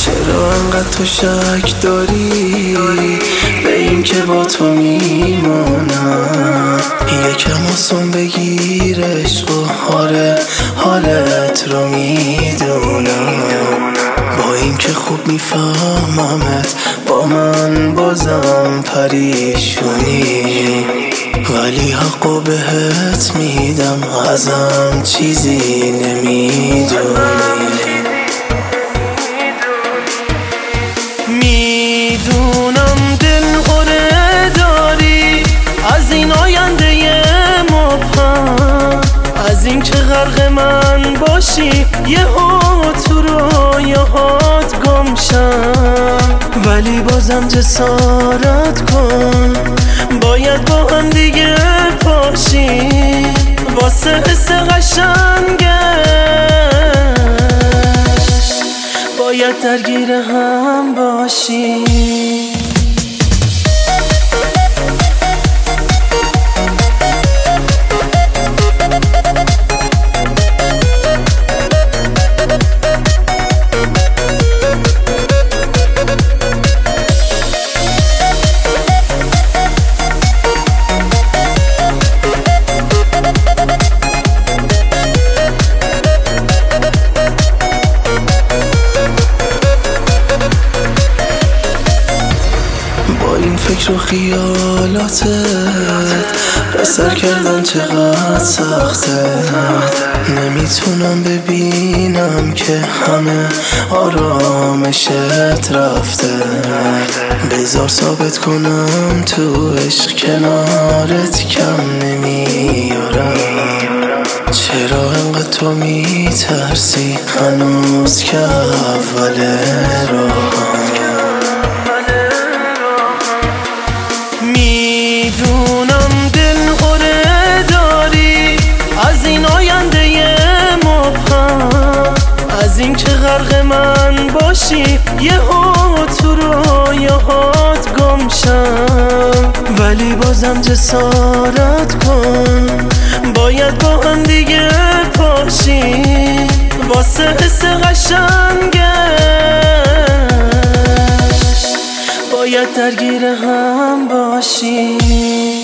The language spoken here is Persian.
چرا انقدر تو شک داری به این که با تو میمونم؟ یکم آسون بگیر عشق و حالت رو میدونم. با این که خوب میفهممت با من بازم پریشونی، ولی حقو بهت میدم ازم چیزی نمیدونی. میدونم دل غره داری از این آینده مبهم، از این که غرق من باشی یهو تو رویاهات گم شم، ولی بازم جسارت کن، باید با هم دیگه پاشی واسه حس قشنگش، باید درگیر هم باشی. این فکر و خیالاتت بسر کردن چقدر سخته، نمیتونم ببینم که همه آرامشت رفته. بذار ثابت کنم تو عشق کنارت کم نمیارم. چرا انقدر تو میترسی هنوز که اول راهم؟ میدونم دل غره داری از این آینده مبهم، از این که غرق من باشی یهو تو رویاهات گم شم، ولی بازم جسارت کن، باید با هم دیگه پاشی واسه حس قشنگش، باید درگیر هم باشی.